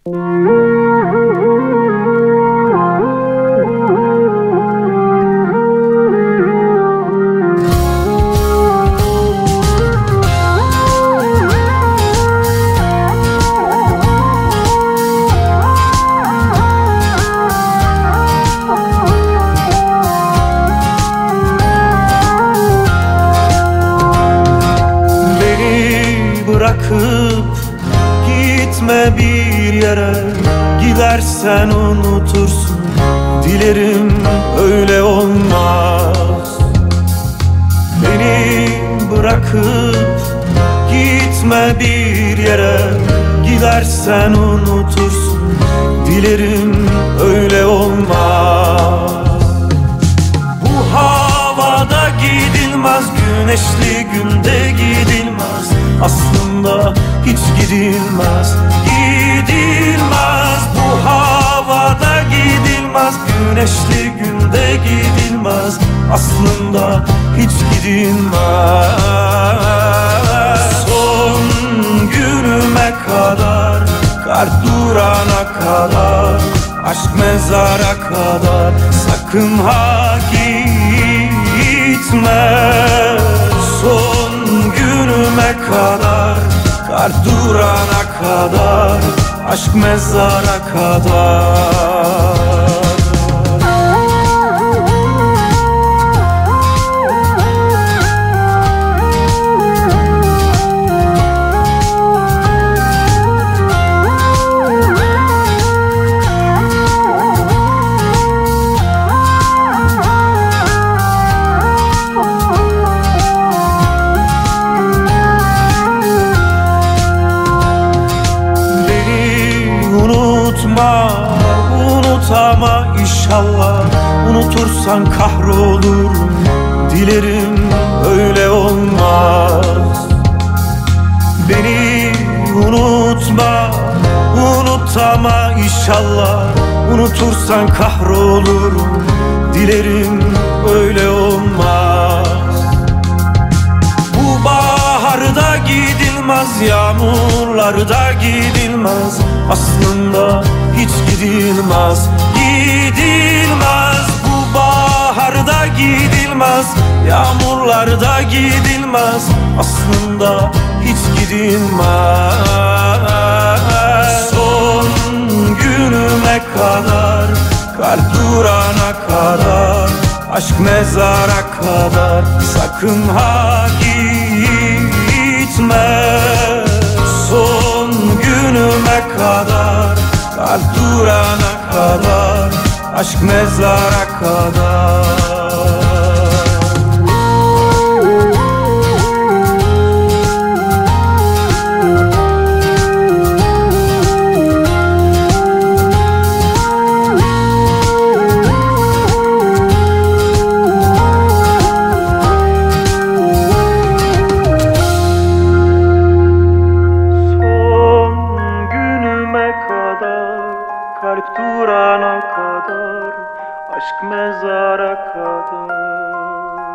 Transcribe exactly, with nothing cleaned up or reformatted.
Bırakıp gitme bir yere, gidersen unutursun. Dilerim öyle olmaz. Beni bırakıp gitme bir yere, gidersen unutursun. Dilerim öyle olmaz. Bu havada gidilmez, güneşli günde gidilmez. Aslında hiç gidilmez, gidilmez. Bu havada gidilmez, güneşli günde gidilmez. Aslında hiç gidilmez. Son günüme kadar, kalp durana kadar, aşk mezara kadar, sakın ha gitme. Son günüme kadar, kalp durana kadar, aşk mezara kadar. Unutma, unutama inşallah. Unutursan kahrolurum. Dilerim öyle olmaz. Beni unutma, unutama inşallah. Unutursan kahrolurum. Dilerim öyle olmaz. Bu baharda gidilmez, yağmurlarda gidilmez. Aslında hiç gidilmez, gidilmez. Bu baharda gidilmez, yağmurlarda gidilmez. Aslında hiç gidilmez. Son günüme kadar, kalp durana kadar, aşk mezara kadar, sakın ha gitme. Son günüme kadar, kalp durana kadar, aşk mezara kadar. Kalp durana kadar, aşk mezara kadar.